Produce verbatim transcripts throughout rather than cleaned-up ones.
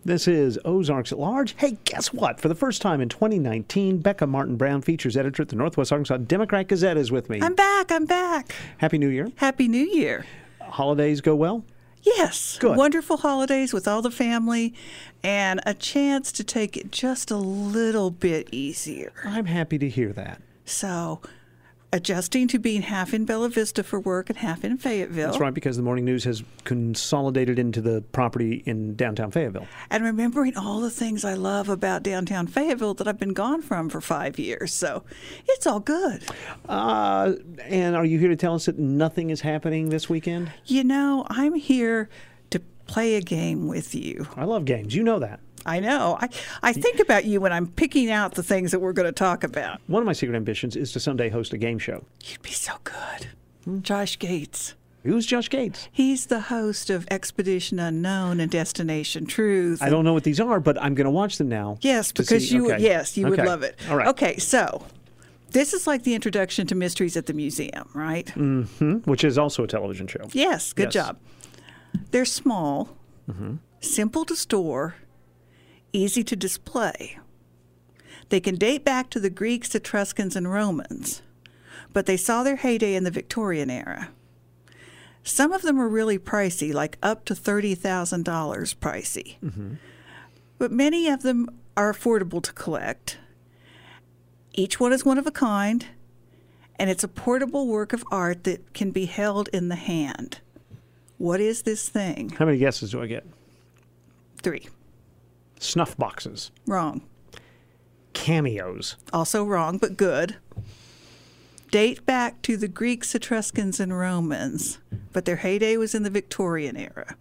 This is Ozarks at Large. Hey, guess what? For the first time in twenty nineteen, Becca Martin Brown, features editor at the Northwest Arkansas Democrat Gazette, is with me. I'm back. I'm back. Happy New Year. Happy New Year. Holidays go well? Yes. Good. Wonderful holidays with all the family and a chance to take it just a little bit easier. I'm happy to hear that. So, adjusting to being half in Bella Vista for work and half in Fayetteville. That's right, because the Morning News has consolidated into the property in downtown Fayetteville. And remembering all the things I love about downtown Fayetteville that I've been gone from for five years. So, it's all good. Uh, and are you here to tell us that nothing is happening this weekend? You know, I'm here to play a game with you. I love games. You know that. I know. I, I think about you when I'm picking out the things that we're going to talk about. One of my secret ambitions is to someday host a game show. You'd be so good. Hmm? Josh Gates. Who's Josh Gates? He's the host of Expedition Unknown and Destination Truth. I don't know what these are, but I'm going to watch them now. Yes, because see. you okay. yes, you okay. would love it. All right. Okay, so this is like the introduction to Mysteries at the Museum, right? Mm-hmm. Which is also a television show. Yes, good yes. job. They're small, mm-hmm. simple to store, easy to display. They can date back to the Greeks, Etruscans, and Romans, but they saw their heyday in the Victorian era. Some of them are really pricey, like up to thirty thousand dollars pricey. Mm-hmm. But many of them are affordable to collect. Each one is one of a kind, and it's a portable work of art that can be held in the hand. What is this thing? How many guesses do I get? Three. Snuff boxes. Wrong. Cameos. Also wrong, but good. Date back to the Greeks, Etruscans, and Romans, but their heyday was in the Victorian era.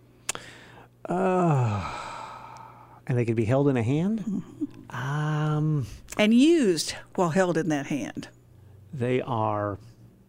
Uh, and they could be held in a hand? Mm-hmm. Um, and used while held in that hand. They are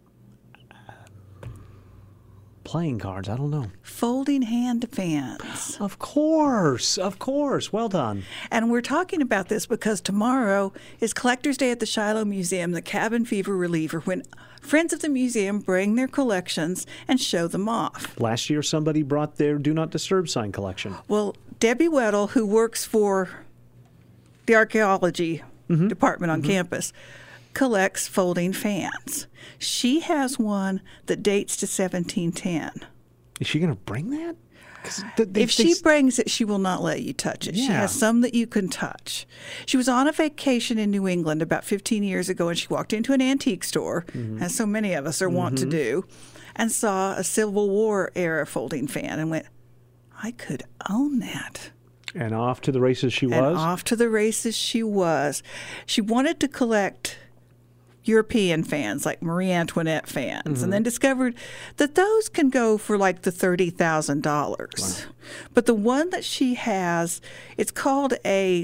playing cards. I don't know. Folding hand fans. Of course. Of course. Well done. And we're talking about this because tomorrow is Collector's Day at the Shiloh Museum, the cabin fever reliever, when friends of the museum bring their collections and show them off. Last year, somebody brought their Do Not Disturb sign collection. Well, Debbie Weddle, who works for the archaeology mm-hmm. department on mm-hmm. campus, collects folding fans. She has one that dates to seventeen ten. Is she going to bring that? Th- they, if they, she brings it, she will not let you touch it. Yeah. She has some that you can touch. She was on a vacation in New England about fifteen years ago, and she walked into an antique store, mm-hmm. as so many of us are mm-hmm. wont to do, and saw a Civil War era folding fan and went, I could own that. And off to the races she was? And off to the races she was. She wanted to collect European fans, like Marie Antoinette fans, mm-hmm. and then discovered that those can go for like the thirty thousand dollars. Wow. But the one that she has, it's called a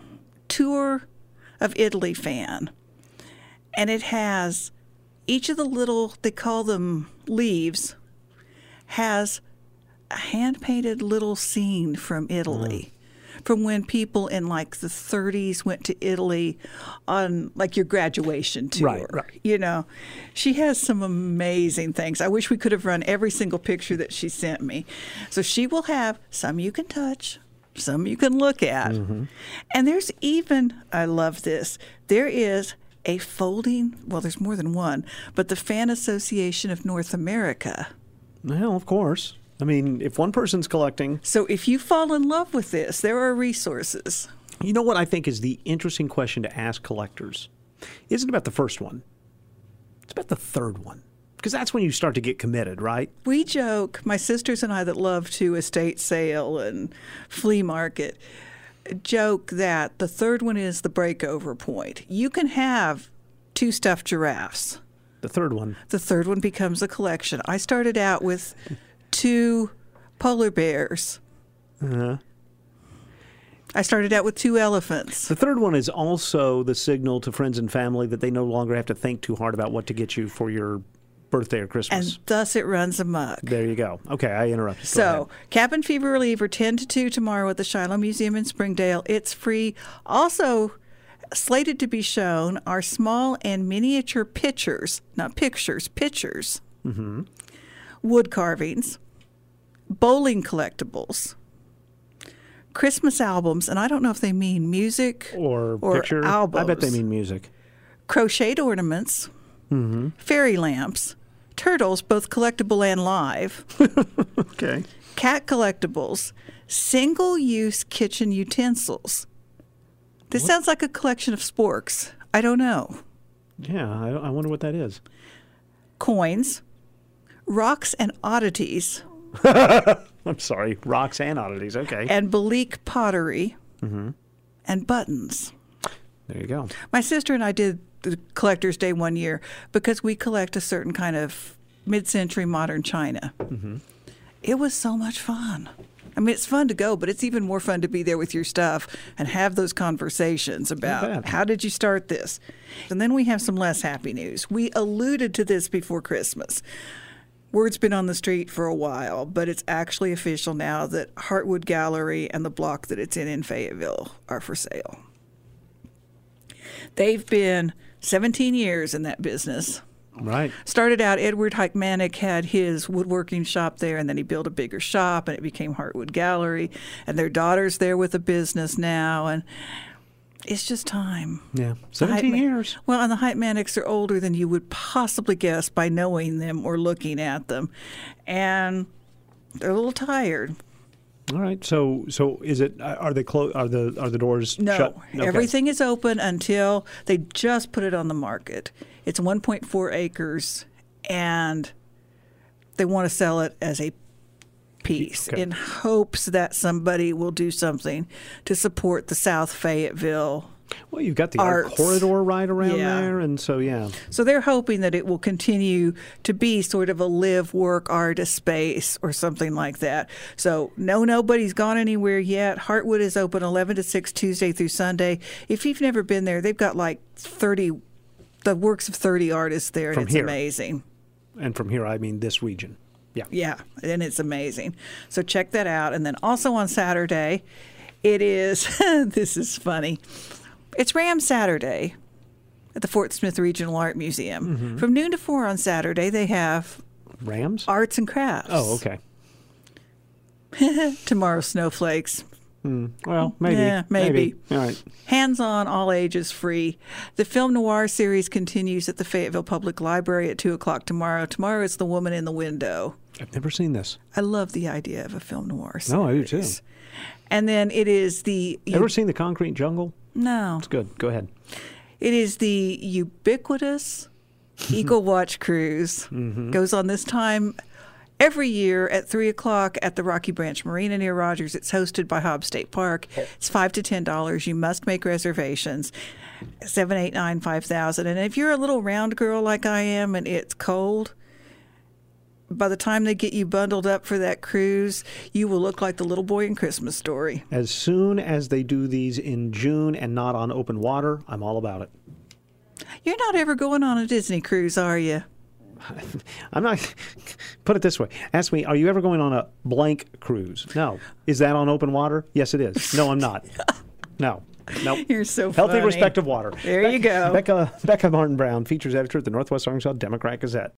Tour of Italy fan, and it has each of the little, they call them leaves, has a hand-painted little scene from Italy. Mm. From when people in like the thirties went to Italy on like your graduation tour. Right, right. You know, she has some amazing things. I wish we could have run every single picture that she sent me. So she will have some you can touch, some you can look at. Mm-hmm. And there's even, I love this, there is a folding, well, there's more than one, but the Fan Association of North America. Well, of course. I mean, if one person's collecting... So if you fall in love with this, there are resources. You know what I think is the interesting question to ask collectors? It isn't about the first one. It's about the third one. Because that's when you start to get committed, right? We joke, my sisters and I that love to estate sale and flea market, joke that the third one is the breakover point. You can have two stuffed giraffes. The third one. The third one becomes a collection. I started out with two polar bears. Uh-huh. I started out with two elephants. The third one is also the signal to friends and family that they no longer have to think too hard about what to get you for your birthday or Christmas. And thus it runs amok. There you go. Okay, I interrupted. Go so, ahead. Cabin Fever Reliever, ten to two tomorrow at the Shiloh Museum in Springdale. It's free. Also, slated to be shown are small and miniature pictures, not pictures, pictures, mm-hmm. wood carvings, bowling collectibles, Christmas albums, and I don't know if they mean music Or, or picture. albums. I bet they mean music. Crocheted ornaments, Mm-hmm. fairy lamps, turtles, both collectible and live, Okay. cat collectibles, single-use kitchen utensils. This What? sounds like a collection of sporks. I don't know. Yeah, I, I wonder what that is. Coins, rocks and oddities, I'm sorry, rocks and oddities. Okay. and Belique pottery, Mm-hmm. and buttons. There you go. My sister and I did the Collector's Day one year because we collect a certain kind of mid-century modern china. Mm-hmm. It was so much fun. I mean, it's fun to go, but it's even more fun to be there with your stuff and have those conversations about bet. how did you start this? And then we have some less happy news. We alluded to this before Christmas. Word's been on the street for a while, but it's actually official now that Heartwood Gallery and the block that it's in in Fayetteville are for sale. They've been seventeen years in that business. Right. Started out, Edward Heichmanick had his woodworking shop there, and then he built a bigger shop, and it became Heartwood Gallery. And their daughter's there with a business now, and it's just time. Yeah. seventeen Heitman- years. Well, and the Heitmanics are older than you would possibly guess by knowing them or looking at them. And they're a little tired. All right. So, so is it? Are they close? Are the are the doors No, shut? Okay. everything is open until they just put it on the market. It's one point four acres, and they want to sell it as a piece Okay. in hopes that somebody will do something to support the South Fayetteville. Well, you've got the art Arts. corridor right around Yeah. there, and so yeah. So they're hoping that it will continue to be sort of a live, work, artist space or something like that. So no, nobody's gone anywhere yet. Heartwood is open eleven to six Tuesday through Sunday. If you've never been there, they've got like thirty, the works of thirty artists there, and From it's here. amazing. And from here, I mean this region. Yeah. Yeah, and it's amazing. So check that out. And then also on Saturday, it is, this is funny, it's Ram Saturday at the Fort Smith Regional Art Museum. Mm-hmm. From noon to four on Saturday, they have Rams. arts and crafts. Oh, okay. Tomorrow, snowflakes. Hmm. Well, maybe. Yeah, maybe. All right. Hands-on, all ages free. The Film Noir series continues at the Fayetteville Public Library at two o'clock tomorrow. Tomorrow it's The Woman in the Window. I've never seen this. I love the idea of a film noir series. No, I do too. And then it is the... Ever seen The Concrete Jungle? No. It's good. Go ahead. It is the ubiquitous Eagle Watch Cruise. Mm-hmm. Goes on this time every year at three o'clock at the Rocky Branch Marina near Rogers. It's hosted by Hobbs State Park. It's five to ten dollars. You must make reservations. seven eight nine, five thousand. And if you're a little round girl like I am and it's cold, by the time they get you bundled up for that cruise, you will look like the little boy in Christmas Story. As soon as they do these in June and not on open water, I'm all about it. You're not ever going on a Disney cruise, are you? I'm not. Put it this way. Ask me, are you ever going on a blank cruise? No. Is that on open water? Yes, it is. No, I'm not. No. Nope. You're so Healthy, funny. respective water. There you go. Becca, Becca Martin Brown, features editor at the Northwest Arkansas Democrat Gazette.